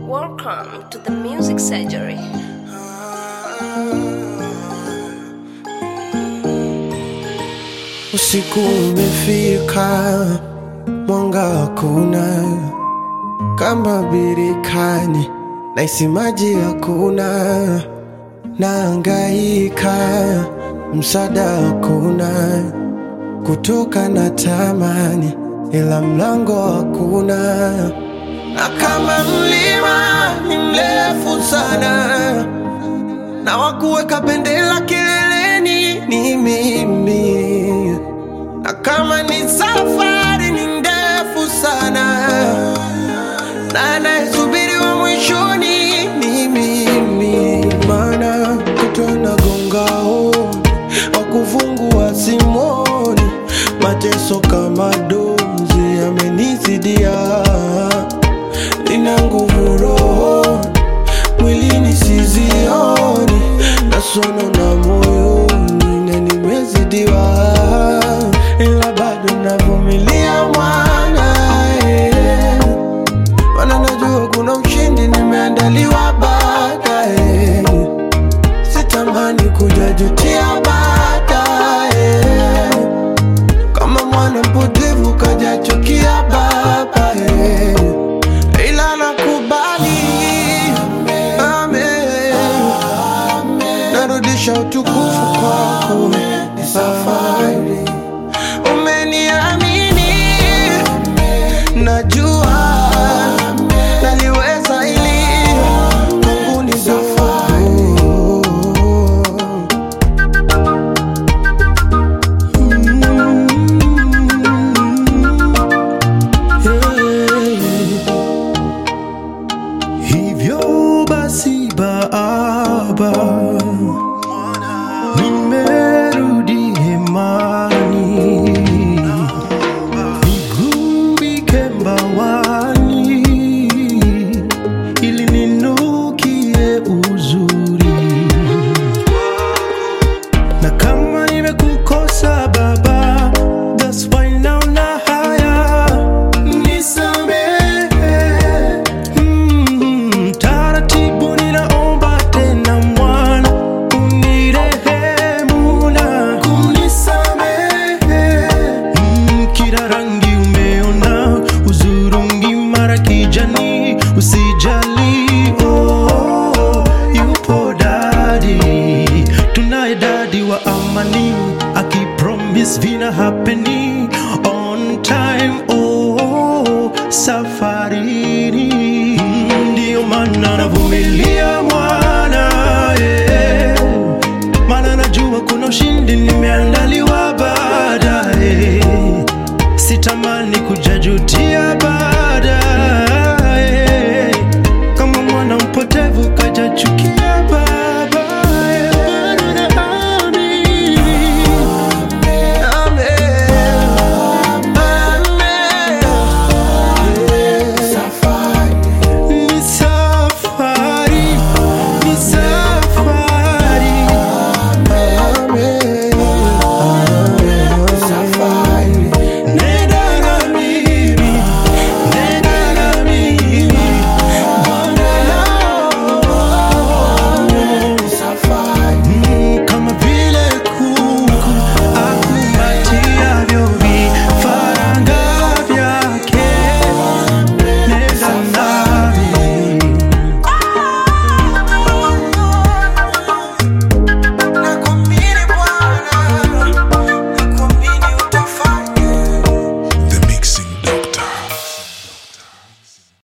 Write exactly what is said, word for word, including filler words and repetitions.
Welcome to the Music Surgery. Usiku umefika, mwanga hakuna, kama birikani naisi maji hakuna, naangaika msaada hakuna, kutoka na tamani ila mlango hakuna, na kama mlima ni mrefu sana, na wakuweka bendera kileleni ni mimi, na kama ni safari ni ndefu sana, na anayesubiri wa mwishoni ni mimi. Maana kutona gongao wakufungua simoni, mateso kama dozi yamenizidia, nina nguvu roho mwilini sizioni, na sono na moyoni na nimezidiwa, ila bado navumilia mwana eh. Maana najua kuna ushindi nimeandaliwa baadaye, sitamani kujajutia baadaye, kama mwana mpotevu kajachukia baba eh. Ila nakubali, amen, narudisha utukufu kwako, safari umeniamini, najua naliweza hili, Mungu ni safari. Hivyo basi Baba, nimerudi hemani, nigumbike mbawani, ili ninukie uzuri, na kama nimekukosa Baba, that's why now na haya nisamehe. mm, taratibu ninaomba tena mwana, unirehemu na kunisamehe. mm, kila rangi umeona, uzurungi mara kijani, usijali, oh, yupo dadi, tunaye dadi wa amani, akipromise vina happening on time, oh, safarini. Mm, ndio maana navumilia mwana eh, maana najua kuna ushindi nimeandaa